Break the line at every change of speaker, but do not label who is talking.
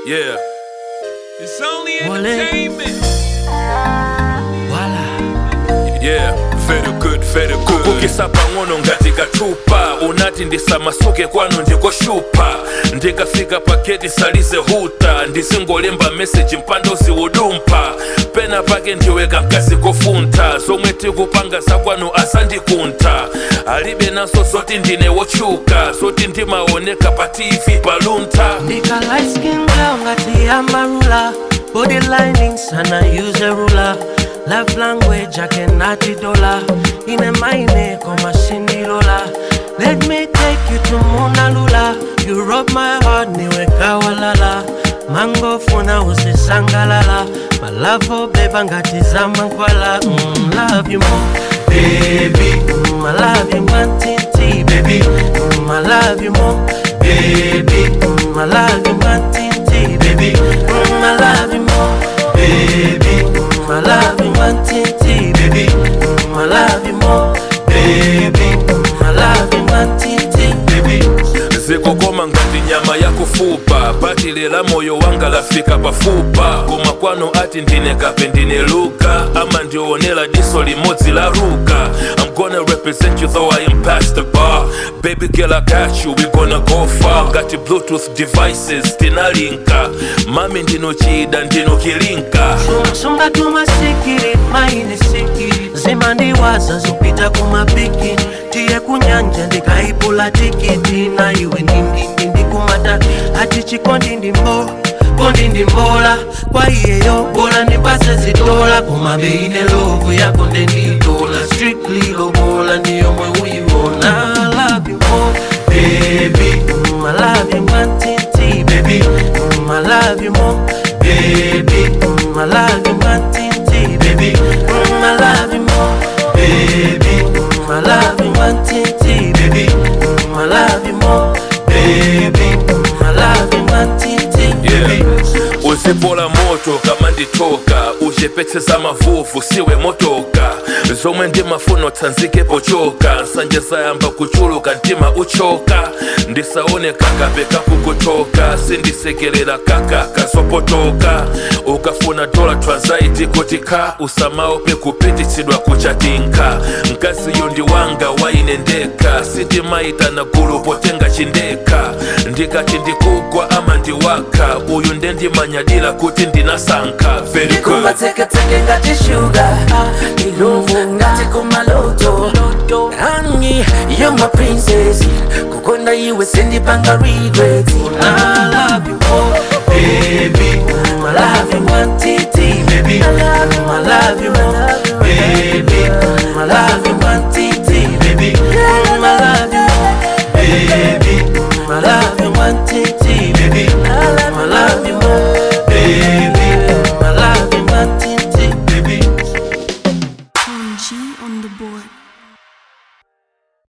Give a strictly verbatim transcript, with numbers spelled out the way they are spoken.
Yeah.
It's only entertainment.
Voila.
Yeah, very good, very good. Kukisapa ngono ngati kachupa, unati ndisamasuke kwanu ndikoshupa. Ndikafika paketi salize huta, ndisingolemba message mpando ziwudumpa. Pena pake ndiweka mkasi kofunta, zomwe tikupanga zakwanu asandikunta. Alibe naso zoti ndine wochuka, zoti ndimaoneka pa T V palunta.
Ndika light skin girl ngati amarula, body linings and I use a ruler. Love language I cannot dollar. In a mine koma shindilola. Let me take you to Mona Lula. You rub my heart niwe kawalala. Mango funa usisangalala. My love for baby ngati zamankwala. Mm, love you more, baby. Mm, I love you mantiti, baby. Mm, I love you more, baby. Mm, I love you mantiti, baby. Mm, I love you more, baby. Mm, I love you mantiti, baby. Mm, I love you more, baby. Mm, I love you mantiti, baby.
Zikokoma ngati nyama ya kufupa, patilela moyo wanga lafika pafupa. Kumakwano ati ndine kape ndine luka, ama ndionela diso limodzi la ruka. I'm gonna represent you though I am past the bar. Baby girl I got you, we gonna go far. Ngati bluetooth devices tinalinka, mami ndino chida ndino kilinka.
Sunga tumasikiri, maini sikiri. Zimandiwaza zupita kumapiki. Tiye kunyanja ndikaipula tikiti. Na iwe nindi nindi kumata ati chikondi ndimbo kondi ndimbola. Kwa iyeyo bola nipase zitola. Kumabeine lovu yako ndenditola. Strictly lobola ndiyo mwe uyiwona. I love you more, baby. Mm, I love you mantiti, baby. Mm, I love you more, baby. Mm, I love you mantiti, baby. Mm, I love you more, baby. Mm, I love you mantiti, baby. Mm, I love you more, baby. Mm, I love you mantiti, baby.
Uzipola moto kama nditoka, ujepetseza mavuvu siwe motoka. Zomwe ndi mafuno tanzike pochoka, nsanje zayamba kuchuluka ntima uchoka. Ndisaone kakape kakukutoka, sindisekerera kaka kasopotoka. Ukafuna dola transaiti kutika, usamaope kupititsidwa kuchatinka. Mkazi yundi wanga wainendeka, sitimaita na gulu potenga chindeka. Ndikati ndikugwa ama ndiwaka, uyu ndendi manyadila kuti ndinasanka. Very good.
Nikuma teke teke ngati sugar, iluvu ngati kumaloto. Honey, you're my princess, kukonda iwe sindipanga regret.